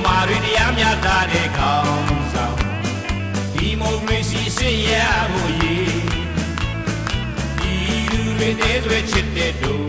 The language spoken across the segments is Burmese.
မာတွေတရားမျှတတဲ့ခေါင်းဆောင်ဒီမိုကရေစီစင်ရဖို့ရည်ဒီလူတွေတဲ့ဆွဲချစ်တဲ့တို့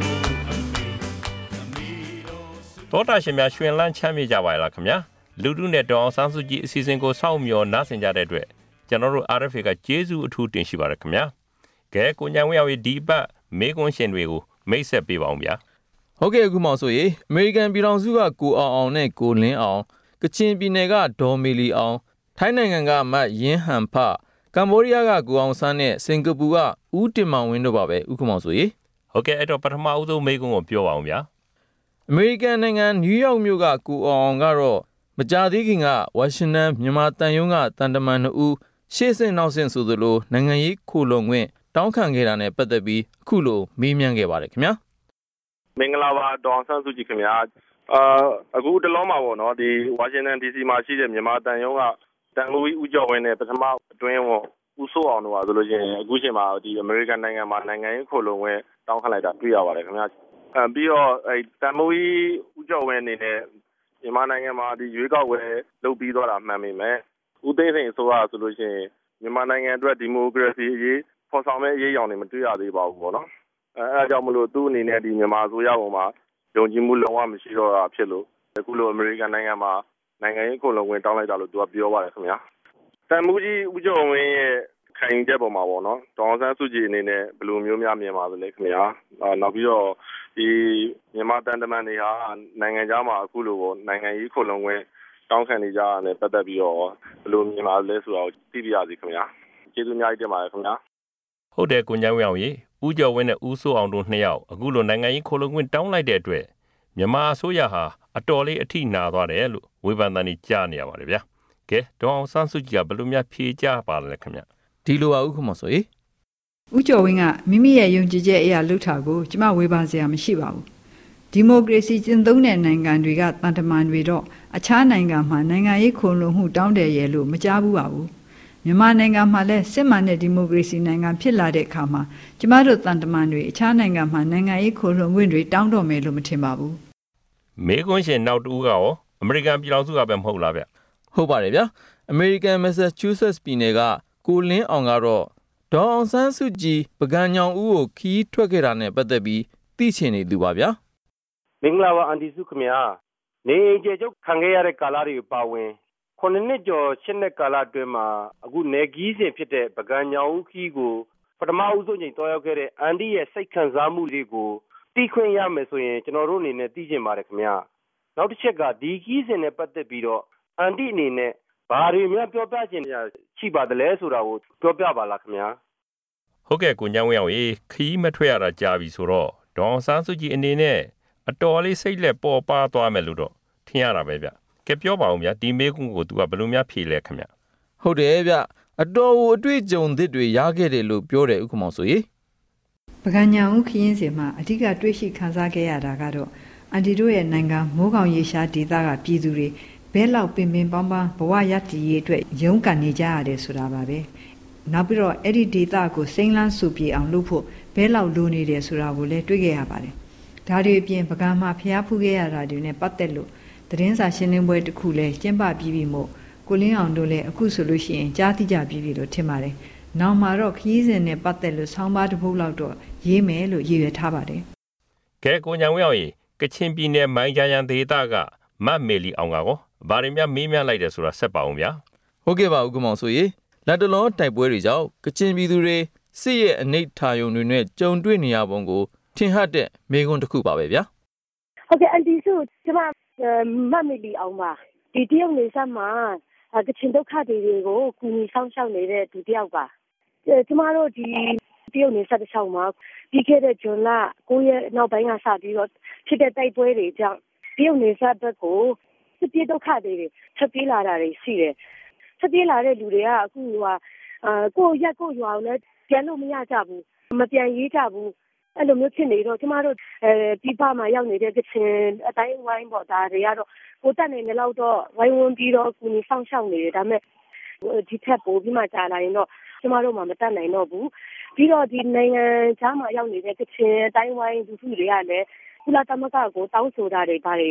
တောတာရှင်များရွှင်လန်းချမ်းမြေ့ကြပါလားခင်ဗျာလူထုနဲ့ဒေါ်အောင်ဆန်းစုကြည်အစီအစဉ်ကိုစောင့်မျှော်နားဆင်ကြတဲ့အတွက်ကျွန်တော်တို့ RFA ကကျေးဇူးအထူးတင်ရှိပါရခင်ဗျာကဲကိုညံဝင်းအောင်ဒီပတ်မေကွန်းရှင်တွေကိုမိတ်ဆက်ပေးပါအောင်ဗျာဟုတ်ကဲ့အခုမှဆိုရင်အမေရိကန်ပြည်ထောင်စုကကိုအောင်နဲ့ကိုလင်းအောင်ကချင်ပြည်နယ်ကဒေါ်မီလီအောင်ထိုင်းနိုင်ငံကမတ်ယင်းဟန်ဖကမ္ဘောဒီးယားကကိုအောင်ဆန်းနဲ့စင်ကာပူကဦးတင်မောင်ဝင်းတို့ပါပဲဥက္ကမောင်ဆိုရင်ဟုတ်ကဲ့အဲ့တော့ပထမဦးဆုံးမေကွန်းကိုပြောပါအောင်ဗျာအမေရိကန်နိုင်ငံနယူးယောက်မြို့ကကိုအောင်ကတော့မကြာသေးခင်ကဝါရှင်တန်မြန်မာတန်ယုံကတန်တမန်2ဦးရှေ့ဆင့်နောက်ဆင့်ဆိုသလိုနိုင်ငံရေးခိုလုံခွင့်တောင်းခံခဲ့တာနဲ့ပတ်သက်ပြီးအခုလိုမေးမြန်းခဲ့ပါတယ်ခင်ဗျာမင်္ဂလာပါဒေါ်အောင်ဆန်းစုကြည်ခင်ဗျာအခုတလုံးမှာပေါ့နော်ဒီဝါရှင်တန် DC မှာရှိတဲ့မြန်မာတန်ယုံကတန်လူကြီးဦးကျော်ဝင်းနဲ့ပထမအတွင်းဝန်ဦးစိုးအောင်တို့ပါဆိုလို့ရှိရင်အခုချိန်မှာဒီအမေရိကန်နိုင်ငံမှာနိုင်ငံရေးခိုလုံခွင့်တောင်းခံလိုက်တာတွေ့ရပါတယ်ခင်ဗျာပြီးတော့တန်မိုးကြီးဦးကျော်ဝင်းအနေနဲ့မြန်မာနိုင်ငံမှာဒီရွေးကောက်ပွဲလုပ်ပြီးသွားတာမှန်ပေမဲ့ဦးသိန်းစိန်အစိုးရဆိုလို့ရှိရင်မြန်မာနိုင်ငံအတွက်ဒီမိုကရေစီအရေးဖော်ဆောင်မဲ့အရေးအယောင်တွေမတွေ့ရသေးပါဘူးပေါ့နော်အဲဒါကြောင့်မလို့သူ့အနေနဲ့ဒီမြန်မာအစိုးရပေါ်မှာယုံကြည်မှုလုံးဝမရှိတော့တာဖြစ်လို့အခုလိုအမေရိကန်နိုင်ငံမှာနိုင်ငံရေးခိုလုံခွင့်တောင်းလိုက်တာလို့သူကပြောပါတယ်ခင်ဗျာတန်မိုးကြီးဦးကျော်ဝင်းရဲ့ခံယူချက်ပေါ်မှာပေါ့နော်ဒေါ်အောင်ဆန်းစုကြည်အနေနဲ့ဘယ်လိုမျိုးများမြင်ပါသလဲခင်ဗျာနောက်ပြီးတော့ဒီမြန်မာတန်တမန်တွေဟာနိုင်ငံခြားမှာအခုလိုပေါ့နိုင်ငံရေးခိုလုံခွင့်တောင်းခံနေကြတာနဲ့ပတ်သက်ပြီးတော့ဘယ်လိုမြင်ပါလဲဆိုတာကိုသိပြရစီခင်ဗျာကျေးဇူးအများကြီးတင်ပါတယ်ခင်ဗျာဟုတ်တယ်ကိုညံဝင်းအောင်ရေဦးကျော်ဝင်းနဲ့ဦးစိုးအောင်တို့နှစ်ယောက်အခုလိုနိုင်ငံရေးခိုလုံခွင့်တောင်းလိုက်တဲ့အတွက်မြန်မာအစိုးရဟာအတော်လေးအထိနာသွားတယ်လို့ဝေဖန်သံတွေကြားနေရပါတယ်ဗျာကဲဒေါ်အောင်ဆန်းစုကြည်ကဘယ်လိုများဖြေကြပါလဲခင်ဗျာဒီလိုပါဥက္ကမောင်ဆိုရင်ဦးကျော်ဝင်းကမိမိရဲ့ယုံကြည်ချက်အရာလှုပ်တာကိုကျမဝေဖန်စရာမရှိပါဘူးဒီမိုကရေစီကျင့်သုံးတဲ့နိုင်ငံတွေကတန်တမန်တွေတော့အခြားနိုင်ငံမှာနိုင်ငံရေးခိုလုံမှုတောင်းတယ်ရဲ့လို့မကြားဘူးပါဘူးမြန်မာနိုင်ငံမှာလည်းစစ်မှန်တဲ့ဒီမိုကရေစီနိုင်ငံဖြစ်လာတဲ့အခါမှာကျမတို့တန်တမန်တွေအခြားနိုင်ငံမှာနိုင်ငံရေးခိုလုံခွင့်တွေတောင်းတော့မယ်လို့မထင်ပါဘူးမေကွန်းရှင်နောက်တူကရောအမေရိကန်ပြည်ထောင်စုကပဲမဟုတ်လားဗျဟုတ်ပါတယ်ဗျာအမေရိကန်မက်ဆာချူးဆက်ပြည်နယ်ကကိုလင်းအောင်ကတော့ဒေါ်အောင်ဆန်းစုကြည်ပကံညောင်ဦးကိုခီးထွက်ခဲ့တာနဲ့ပတ်သက်ပြီးသိချင်နေသူပါဗျာမင်္ဂလာပါအန်တီစုခင်ဗျာနေကျေကျုပ်ခံခဲ့ရတဲ့ကာလတွေပါဝင်9နှစ်ကျော်10နှစ်ကာလအတွင်းမှာအခုနေကီးစဉ်ဖြစ်တဲ့ပကံညောင်ဦးခီးကိုပထမဦးဆုံးချိန်တွားရောက်ခဲ့တဲ့အန်တီရဲ့စိတ်ခံစားမှုတွေကိုသိခွင့်ရမယ်ဆိုရင်ကျွန်တော်တို့အနေနဲ့သိချင်ပါတယ်ခင်ဗျာနောက်တစ်ချက်ကဒီခီးစဉ်နဲ့ပတ်သက်ပြီးတော့အန်တီအနေနဲ့ဘာတွေများပြောပြချင်တာရှိပါတယ်လဲဆိုတာကိုပြောပြပါလားခင်ဗျာဟုတ်ကဲ့ကိုညံဝင်းအောင်ရေခီးမထွက်ရတာကြာပြီဆိုတော့ဒေါ်အောင်ဆန်းစုကြည်အနေနဲ့အတော်လေးစိတ်လက်ပေါ်ပါသွားမယ်လို့တော့ထင်ရတာပဲဗျကဲပြောပါဦးဗျဒီမေးခွန်းကိုသူကဘယ်လိုများဖြေလဲခင်ဗျဟုတ်တယ်ဗျအတော်ကိုအတွေ့အကြုံသစ်တွေရခဲ့တယ်လို့ပြောတယ်ဥက္ကမောင်ဆိုရေပကံညာဦးခရင်းစင်မှာအဓိကတွေ့ရှိခံစားခဲ့ရတာကတော့အန်တီတို့ရဲ့နိုင်ငံမိုးကောင်ရေရှားဒေသကပြည်သူတွေဘဲလောက်ပင်ပင်ပန်းပန်းဘဝရည်တည်ရေးအတွက်ရုန်းကန်နေကြရတယ်ဆိုတာပါပဲနောက်ပြီးတော့အဲ့ဒီဒေသကိုစိမ့်လန်းဆူပြေအောင်လုပ်ဖို့ဘဲလောက်လိုနေတယ်ဆိုတာကိုလည်းတွေ့ခဲ့ရပါတယ်ဒါတွေအပြင်ပကံမှာဖျားဖူးခဲ့ရတာတွေနဲ့ပတ်သက်လို့သတင်းစာရှင်းလင်းပွဲတစ်ခုလည်းကျင်းပပြီးပြီမို့ကိုလင်းအောင်တို့လည်းအခုဆိုလို့ရှိရင်ကြားသိကြပြီးပြီလို့ထင်ပါတယ်နောက်မှာတော့ခရီးစဉ်နဲ့ပတ်သက်လို့ဆောင်းပါးတစ်ပုဒ်လောက်တော့ရေးမယ်လို့ရည်ရွယ်ထားပါတယ်ကဲကိုညံဝင်းအောင်ရေကချင်ပြည်နယ်မိုင်းကြရန်ဒေသကမတ်မေလီအောင်ကကောဘာတွေများမေးမြန်းလိုက်တယ်ဆိုတာဆက်ပါအောင်ဗျာဟုတ်ကဲ့ပါဥက္ကမောင်ဆိုရေလက်တလုံးတိုက်ပွဲတွေကြောင့်ကချင်ပြည်သူတွေစစ်ရဲ့အနိဋ္ဌာယုံတွေနဲ့ကြုံတွေ့နေရပုံကိုထင်ဟပ်တဲ့မေးခွန်းတစ်ခုပါပဲဗျာဟုတ်ကဲ့အန်တီစုကျမမတ်မေလီအောင်ပါဒီတရုတ်နေဆက်မှာကချင်ဒုက္ခတွေကိုကူညီဆောင်ရှောက်နေတဲ့ဒီတယောက်ပါကျမတို့ဒီတရုတ်နေဆက်တစ်ချောင်းမှာပြီးခဲ့တဲ့ဇွန်လ9ရက်နောက်ပိုင်းကစပြီးတော့ဖြစ်တဲ့တိုက်ပွဲတွေကြောင့်တရုတ်နေဆက်ဘက်ကိုစစ်ပြေးဒုက္ခတွေဆက်ပြေးလာတာတွေရှိတယ်ဆက်ပြေးလာတဲ့လူတွေကအခုကိုယ့်ရက်ကိုယ့်ရွာကိုလည်းပြန်လို့မရကြဘူးမပြန်ရေးကြဘူးအဲ့လိုမျိုးဖြစ်နေတော့ကျမတို့ပြည်ပမှာရောက်နေတဲ့ကချင်အတိုင်းဝိုင်းပေါ့ဒါတွေကတော့ကိုတက်နေတယ်လို့တော့ဝိုင်းဝန်းပြီးတော့ကူညီဆောင်ရှောက်နေတယ်ဒါပေမဲ့ဒီထက်ပိုပြီးမှကြာလာရင်တော့ကျမတို့မှမတက်နိုင်တော့ဘူးပြီးတော့ဒီနိုင်ငံခြားမှာရောက်နေတဲ့ကချင်အတိုင်းဝိုင်းလူထုတွေကလည်းကုလသမဂ္ဂကိုတောင်းဆိုတာတွေပါတယ်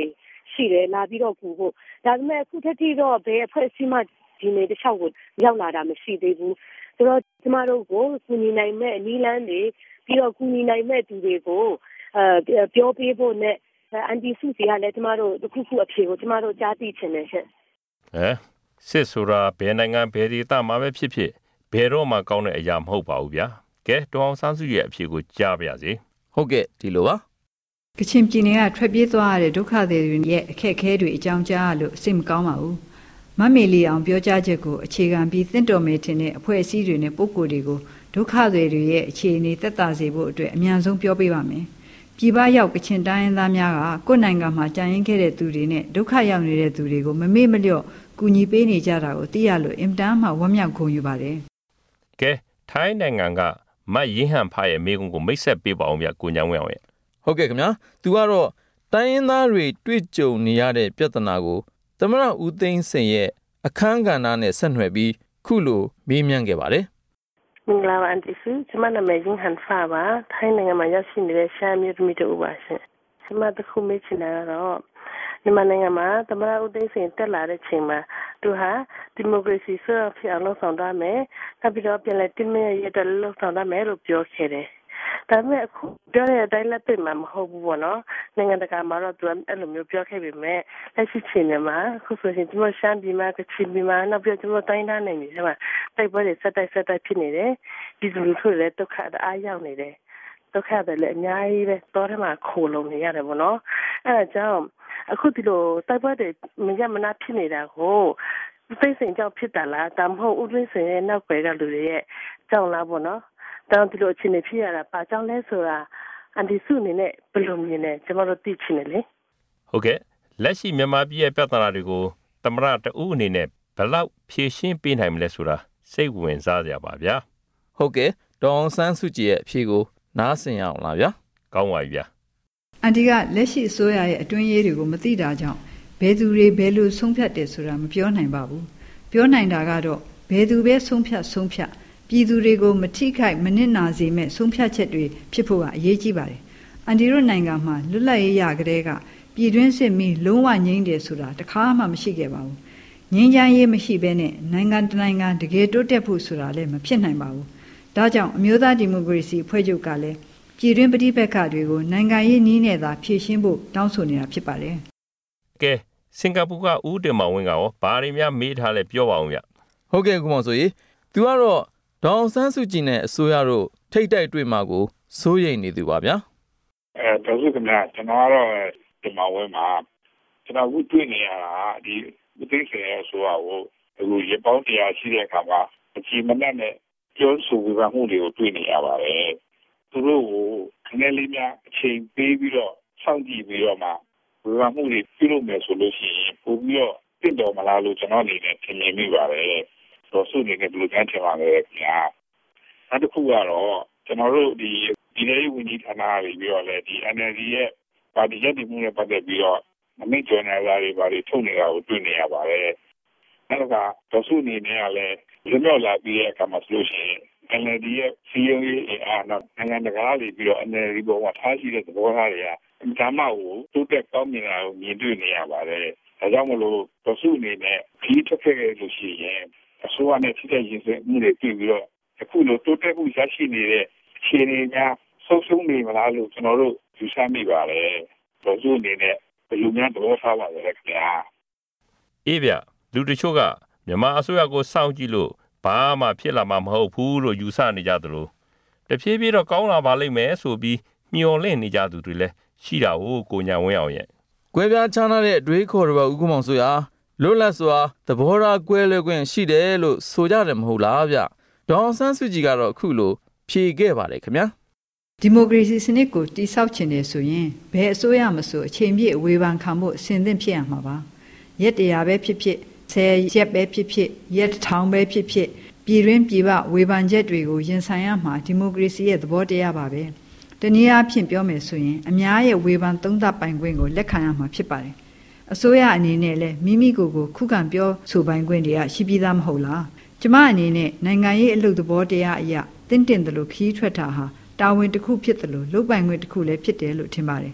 ရှိတယ်လာပြီးတော့ကူဖို့ဒါပေမဲ့အခုထက်ထိတော့ဘယ်အဖွဲ့အစည်းမှဒီနေ့တစ်လျှောက်ကိုရောက်လာတာမရှိသေးဘူးဆိုတော့ကျမတို့ကိုကူညီနိုင်မဲ့နီးလန်းတွေပြီးတော့ကူညီနိုင်မဲ့သူတွေကိုပြောပေးဖို့နဲ့အန်တီစုစီကလည်းကျမတို့တစ်ခုအဖြေကိုကျမတို့ကြားသိချင်တယ်ရှင်စစ်ဆိုတာဘယ်နိုင်ငံဘယ်ဒေသမှာပဲဖြစ်ဖြစ်ဘယ်တော့မှကောင်းတဲ့အရာမဟုတ်ပါဘူးဗျာကဲဒေါအောင်ဆန်းစုရဲ့အဖြေကိုကြားပါရစေဟုတ်ကဲ့ဒီလိုပါကချင်ပြည်နယ်ကထွက်ပြေးသွားရတဲ့ဒုက္ခသည်တွေရဲ့အခက်အခဲတွေအကြောင်းကြားရလို့စိတ်မကောင်းပါဘူးမမေလီအောင်ပြောကြားချက်ကိုအခြေခံပြီးသင့်တော်မယ်ထင်တဲ့အဖွဲ့အစည်းတွေနဲ့ပုဂ္ဂိုလ်တွေကိုဒုက္ခသည်တွေရဲ့အခြေအနေသက်သာစေဖို့အတွက်အများဆုံးပြောပေးပါမယ်ပြည်ပရောက်ကချင်တိုင်းရင်းသားများကကိုယ်နိုင်ငံမှာကြာရင်ခဲ့တဲ့သူတွေနဲ့ဒုက္ခရောက်နေတဲ့သူတွေကိုမမေ့မလျော့ကူညီပေးနေကြတာကိုသိရလို့အင်တန်မှဝမ်းမြောက်ဂုဏ်ယူပါတယ်ကဲထိုင်းနိုင်ငံကမတ်ရင်းဟန်ဖာရဲ့မိကုံကိုမိတ်ဆက်ပေးပါအောင်ဗျကိုညောင်းဝင်းအောင်ရဲ့ဟုတ်ကဲ့ခင်ဗျာသူကတော့တိုင်းရင်းသားတွေတွေ့ကြုံနေရတဲ့ပြဿနာကိုသမရဦးသိန်းစိန်ရဲ့အခန်းကဏ္ဍနဲ့ဆက်နွယ်ပြီးခုလိုမေးမြန်းခဲ့ပါတယ်မင်္ဂလာပါအန်တီစုကျမနာမည်ရင်းဟန်ဖာပါထိုင်းနိုင်ငံမှာရောက်ရှိနေတဲ့ရှားမျိုးသမီးတို့ပါရှင်ကျမတခုမေးချင်တာကတော့မြန်မာနိုင်ငံမှာသမရဦးသိန်းစိန်တက်လာတဲ့ချိန်မှာသူဟာဒီမိုကရေစီဆွဲဖြစ်အောင်လှုံ့ဆော်သွားမယ်နောက်ပြီးတော့ပြန်လည်တင်မြင့်ရေးအတွက်လှုံ့ဆော်သွားမယ်လို့ပြောခဲ့တယ်ဒါပေမဲ့အခုပြောတဲ့အတိုင်းလက်တွေ့မှာမဟုတ်ဘူးပေါ့နော်နိုင်ငံတကာမှာတော့သူအဲ့လိုမျိုးပြောခဲ့ပေမဲ့လက်ရှိချိန်မှာအခုဆိုရင်ကျွန်တော်ရှမ်းပြည်မှာကချင်ပြည်မှာနောက်ပြီးကျွန်တော်တိုင်းသားနေပြီကျမတိုက်ပွဲတွေဆက်တိုက်ဖြစ်နေတယ်ဒီလူတွေလည်းဒုက္ခအားရောက်နေတယ်ဒုက္ခတွေလည်းအများကြီးပဲတောထဲမှာခိုလုံနေရတယ်ပေါ့နော်အဲ့ဒါကြောင့်အခုဒီလိုတိုက်ပွဲတွေမရမနာဖြစ်နေတာကိုသိစိန်ကြောင့်ဖြစ်တာလားဒါမှမဟုတ်ဦးသိစိန်ရဲ့နောက်ွယ်ကလူတွေရဲ့ကြောင့်လားပေါ့နော်တောင်းဒီလိုအခြေအနေဖြစ်ရတာဘာကြောင့်လဲဆိုတာအန်တီစုအနေနဲ့ဘယ်လိုမြင်လဲကျွန်တော်တို့သိချင်တယ်လေဟုတ်ကဲ့လက်ရှိမြန်မာပြည်ရဲ့ပြဿနာတွေကိုသမရတဦးအနေနဲ့ဘယ်လောက်ဖြေရှင်းပေးနိုင်မလဲဆိုတာစိတ်ဝင်စားကြပါဗျာဟုတ်ကဲ့ဒေါအောင်ဆန်းစုကြည်ရဲ့အဖြေကိုနားဆင်ရအောင်လားဗျာကောင်းပါပြီဗျာအန်တီကလက်ရှိအစိုးရရဲ့အတွင်းရေးတွေကိုမသိတာကြောင့်ဘယ်သူတွေဘယ်လိုဆုံးဖြတ်တယ်ဆိုတာမပြောနိုင်ပါဘူးပြောနိုင်တာကတော့ဘယ်သူပဲဆုံးဖြတ်ပြည်သူတွေကိုမထိခိုက်မနစ်နာစေမဲ့ဆုံးဖြတ်ချက်တွေဖြစ်ဖို့ကအရေးကြီးပါတယ်။အန်တီတို့နိုင်ငံမှာလွတ်လပ်ရေးရကလေးကပြည်တွင်းစစ်မီလုံးဝငြိမ်းတယ်ဆိုတာတခါမှမရှိခဲ့ပါဘူး။ငြိမ်းချမ်းရေးမရှိဘဲနဲ့နိုင်ငံတနိုင်ငံတကယ်တိုးတက်ဖို့ဆိုတာလည်းမဖြစ်နိုင်ပါဘူး။ဒါကြောင့်အမျိုးသားဒီမိုကရေစီအဖွဲ့ချုပ်ကလည်းပြည်တွင်းပဋိပက္ခတွေကိုနိုင်ငံရေးနည်းနဲ့သာဖြေရှင်းဖို့တောင်းဆိုနေတာဖြစ်ပါတယ်။ကဲစင်ကာပူကဦးတင်မောင်ဝင်းကရောဘာတွေများမေးထားလဲပြောပါအောင်ဗျ။ဟုတ်ကဲ့ကုမောင်ဆိုရေသူကတော့ဒေါအောင်ဆန်းစုကြည်နဲ့အစိုးရတို့ထိတ်တိုက်တွေ့မှာကိုစိုးရိမ်နေသူပါဗျာတော်စုခင်ဗျာကျွန်တော်ကတော့ဒီမှာဝဲမှာကျွန်တော်ဝတွေ့နေရတာဒီမသိစေရဲ့အစိုးရကိုအခုရပောင်းတရားရှိတဲ့အခါမှာအချိန်မနဲ့ပြောဆိုဝေဖန်မှုတွေကိုတွေ့နေရပါတယ်သူတို့ကိုခဏလေးများအချိန်ပေးပြီးတော့စောင့်ကြည့်ပြီးတော့မှဝေဖန်မှုတွေပြုလုပ်မယ်ဆိုလို့ရှိရင်ပိုပြီးတော့တင့်တော်မလားလို့ကျွန်တော်အနေနဲ့ထင်မြင်မိပါတယ်တော်စုနေနဲ့ဘယ်လိုကြမ်းထင်ပါလဲခင်ဗျာနောက်တစ်ခုကတော့ကျွန်တော်တို့ဒီနေ့ဝန်ကြီးဌာနတွေပြီးတော့လည်းဒီ NLD ရဲ့ပါတီရပ်တည်မှုနဲ့ပတ်သက်ပြီးတော့မမိတ်ကျွမ်းတဲ့လာတွေပါတွေထုတ်နေတာကိုတွေ့နေရပါတယ်နောက်ကတော်စုနေနဲ့ကလည်းလွတ်မြောက်လာပြီးတဲ့အခါမှာဆိုလို့ရှိရင် NLD ရဲ့စီယုံရေးအားနောက်နိုင်ငံတကာတွေပြီးတော့ NLD ပေါ်မှာထားရှိတဲ့သဘောထားတွေကအမှန်မှကိုတိုးတက်ကောင်းမြင်လာကိုမြင်တွေ့နေရပါတယ်ဒါကြောင့်မလို့တော်စုအနေနဲ့ဒီထွက်ခဲ့လို့ရှိရင်အစိုးရနဲ့ထိတဲ့ရင်းစမှုတွေတွေ့ပြီးတော့အခုလိုတိုးတက်မှုရရှိနေတဲ့အခြေအနေများဆုံးရှုံးနေမလားလို့ကျွန်တော်တို့ယူဆမိပါတယ်။တော်စုအနေနဲ့ဘယ်လိုများသဘောထားပါလဲခင်ဗျာ။အေးဗျလူတချို့ကမြန်မာအစိုးရကိုစောင့်ကြည့်လို့ဘာမှဖြစ်လာမှာမဟုတ်ဘူးလို့ယူဆနေကြသလိုတဖြည်းဖြည်းတော့ကောင်းလာပါလိမ့်မယ်ဆိုပြီးမျှော်လင့်နေကြသူတွေလည်းရှိတာကိုညာဝင်းအောင်ရဲ့။ကွဲပြားခြားနားတဲ့အတွေးခေါ်တော်ဦးကုမောင်ဆိုရာလွတ်လပ်စွာသဘောထားကွဲလွဲခွင့်ရှိတယ်လို့ဆိုကြတယ်မဟုတ်လားဗျဒေါအောင်ဆန်းစုကြည်ကတော့အခုလိုဖြေခဲ့ပါတယ်ခင်ဗျာဒီမိုကရေစီစနစ်ကိုတည်ဆောက်ခြင်းနဲ့ဆိုရင်ဘယ်အစိုးရမဆိုအချိန်ပြည့်အဝေဖန်ခံဖို့အစဉ်သင့်ဖြစ်ရမှာပါရက်တရားပဲဖြစ်ဖြစ်10ရက်ပဲဖြစ်ဖြစ်ရက်1000ပဲဖြစ်ဖြစ်ပြည်တွင်းပြည်ပဝေဖန်ချက်တွေကိုရင်ဆိုင်ရမှာဒီမိုကရေစီရဲ့သဘောတရားပါပဲတနည်းအားဖြင့်ပြောမယ်ဆိုရင်အများရဲ့ဝေဖန်သုံးသပ်ပိုင်ခွင့်ကိုလက်ခံရမှာဖြစ်ပါတယ်အစိုးရအနေနဲ့လည်းမိမိကိုယ်ကိုခုခံပြောဆိုပိုင်ခွင့်တွေကရှိပြီးသားမဟုတ်လားကျမအနေနဲ့နိုင်ငံရေးအလုပ်သဘောတရားအရာတင့်တယ်လို့ခီးထွက်တာဟာတာဝန်တစ်ခုဖြစ်တယ်လို့လုပ်ပိုင်ခွင့်တစ်ခုလည်းဖြစ်တယ်လို့ထင်ပါတယ်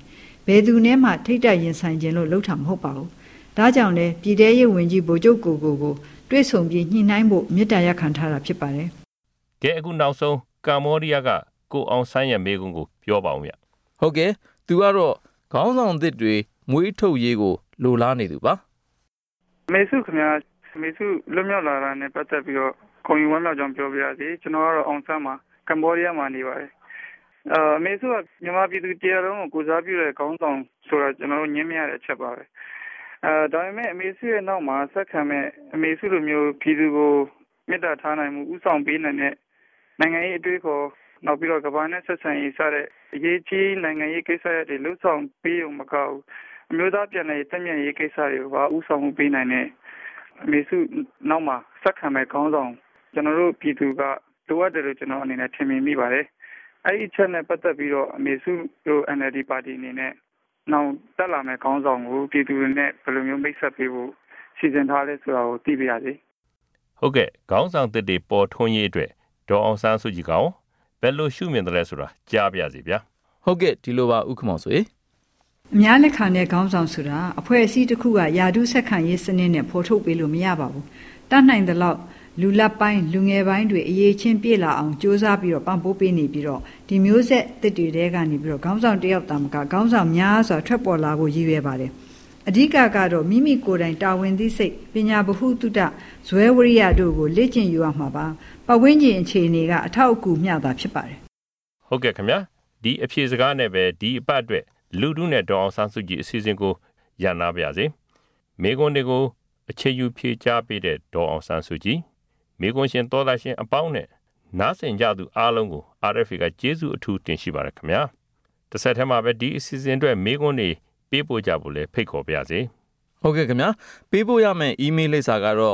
ဘယ်သူနဲ့မှထိတ်တက်ရင်ဆိုင်ခြင်းလို့လှုပ်တာမဟုတ်ပါဘူးဒါကြောင့်လည်းပြည်ထရေးဝန်ကြီးဗိုလ်ချုပ်ကိုတွေ့ဆုံပြီးညှိနှိုင်းဖို့မြစ်တာရက်ခံထားတာဖြစ်ပါတယ်ကဲအခုနောက်ဆုံးကမ္ဘောဒီးယားကကိုအောင်ဆန်းရဲ့မေးခွန်းကိုပြောပါဦးဗျဟုတ်ကဲ့သူကတော့ခေါင်းဆောင်သစ်တွေမွေးထုတ်ရေးကိုလိုလားနေသူပါမေစုခင်ဗျာမေစုလွတ်မြောက်လာတာနဲ့ပတ်သက်ပြီးတော့ခုံယူဝမ်းမြောက်ကြောင်းပြောပြရစီကျွန်တော်ကတော့အောင်ဆန်းမှာကမ္ဘောဒီးယားမှာနေပါတယ်မေစုကမြန်မာပြည်သူတရားတော်ကိုကိုစားပြုတဲ့ခေါင်းဆောင်ဆိုတာကျွန်တော်တို့ညင်းမရတဲ့အချက်ပါပဲဒါပေမဲ့အမေစုရဲ့နောက်မှာဆက်ခံမဲ့အမေစုလိုမျိုးပြည်သူကိုမေတ္တာထားနိုင်မှုဥဆောင်ပေးနိုင်တဲ့နိုင်ငံရေးအတွေ့အခေါ်နောက်ပြီးတော့ကမ္ဘာနဲ့ဆက်ဆံရေးစတဲ့အရေးကြီးနိုင်ငံရေးကိစ္စတွေလှုပ်ဆောင်ပေးုံမကောက်အမျိုးသားပြည်နယ်တက်မြင့်ရေးကိစ္စတွေကိုပါဥဆောင်မှုပေးနိုင်တဲ့အမေစုနောက်မှာဆက်ခံမဲ့ခေါင်းဆောင်ကျွန်တော်တို့ပြည်သူကလိုအပ်တယ်လို့ကျွန်တော်အနေနဲ့ထင်မြင်မိပါတယ်အဲ့ဒီအချက်နဲ့ပတ်သက်ပြီးတော့အမေစုတို့ NLD ပါတီအနေနဲ့နောက်တက်လာမဲ့ခေါင်းဆောင်ကိုပြည်သူတွေနဲ့ဘယ်လိုမျိုးမိတ်ဆက်ပေးဖို့စီစဉ်ထားလဲဆိုတာကိုသိပြရစီဟုတ်ကဲ့ခေါင်းဆောင်သစ်တွေပေါ်ထွန်းရေးအတွက်ဒေါ်အောင်ဆန်းစုကြည်ကောင်ဘယ်လိုရှုမြင်တယ်လဲဆိုတာကြားပြစီဗျာဟုတ်ကဲ့ဒီလိုပါဥက္ကမောင်ဆိုအများလက်ခံတဲ့ခေါင်းဆောင်ဆိုတာအဖွဲ့အစည်းတစ်ခုကယာတုဆက်ခံရေးစနစ်နဲ့ဖော်ထုတ်ပေးလို့မရပါဘူးတတ်နိုင်တဲ့လောက်လူလက်ပိုင်းလူငယ်ပိုင်းတွေအရေးချင်းပြည့်လာအောင်စ조사ပြီးတော့ပံ့ပိုးပေးနေပြီးတော့ဒီမျိုးဆက်တစ်တွေတဲကနေပြီးတော့ခေါင်းဆောင်တယောက်တာမကခေါင်းဆောင်များစွာထွက်ပေါ်လာဖို့ရည်ရွယ်ပါတယ်အဓိကကတော့မိမိကိုယ်တိုင်တာဝန်သိစိတ်ပညာဗဟုသုတဇွဲဝရိယတို့ကိုလေ့ကျင့်ယူရမှာပါပတ်ဝန်းကျင်အခြေအနေကအထောက်အကူမျှတာဖြစ်ပါတယ်ဟုတ်ကဲ့ခင်ဗျာဒီအဖြေစကားနဲ့ပဲဒီအပတ်အတွက်လူထုနဲ့ဒေါ်အောင်ဆန်းစုကြည်အစီအစဉ်ကိုရန်နာပါရစေမိကွန်းတွေကိုအခြေယူဖြေကြားပေးတဲ့ဒေါ်အောင်ဆန်းစုကြည်မိကွန်းရှင်တော်သားရှင်အပေါင်းနဲ့နားဆင်ကြသူအားလုံးကို RFA ကကျေးဇူးအထူးတင်ရှိပါတယ်ခင်ဗျာတစ်ဆက်တည်းမှာပဲဒီအစီအစဉ်အတွက်မိကွန်းတွေပေးပို့ကြဖို့လည်းဖိတ်ခေါ်ပါရစေဟုတ်ကဲ့ခင်ဗျာပေးပို့ရမယ့် email လိပ်စာကတော့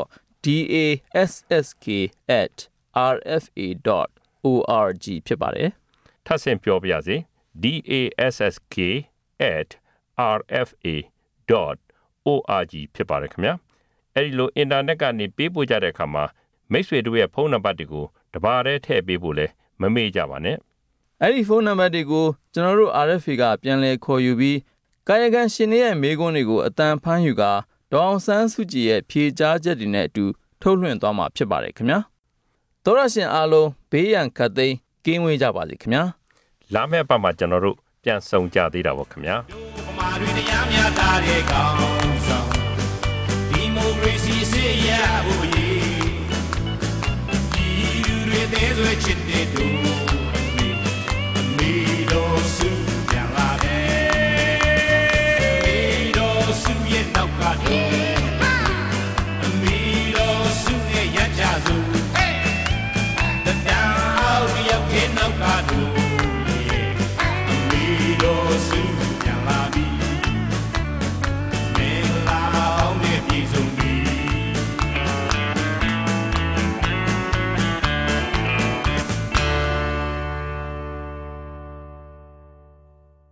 dasask@rfa.org ဖြစ်ပါတယ်ထပ်ဆင့်ပြောပါရစေ dasask@rfa.org ဖြစ်ပါတယ်ခင်ဗျာအဲဒီလိုအင်တာနက်ကနေပေးပို့ကြတဲ့အခါမှာမိတ်ဆွေတို့ရဲ့ဖုန်းနံပါတ်တွေကိုတပါးတည်းထည့်ပေးဖို့လည်းမမေ့ကြပါနဲ့အဲ့ဒီဖုန်းနံပါတ်တွေကိုကျွန်တော်တို့ RFA ကပြန်လည်ခေါ်ယူပြီးကာယကံရှင်ရဲ့မေးခွန်းတွေကိုအတန်ဖမ်းယူကာဒေါ်အောင်ဆန်းစုကြည်ရဲ့ဖြေကြားချက်တွေနဲ့အတူထုတ်လွှင့်သွားမှာဖြစ်ပါတယ်ခင်ဗျာသောရရှင်အားလုံးဘေးရန်ခတ်သိမ်းကင်းဝေးကြပါစေခင်ဗျာလာမယ့်ပတ်မှာကျွန်တော်တို့ပြန်ဆုံကြသေးတာပေါ့ခင်ဗျာပမာတွေတရားများတာတဲ့ကောင်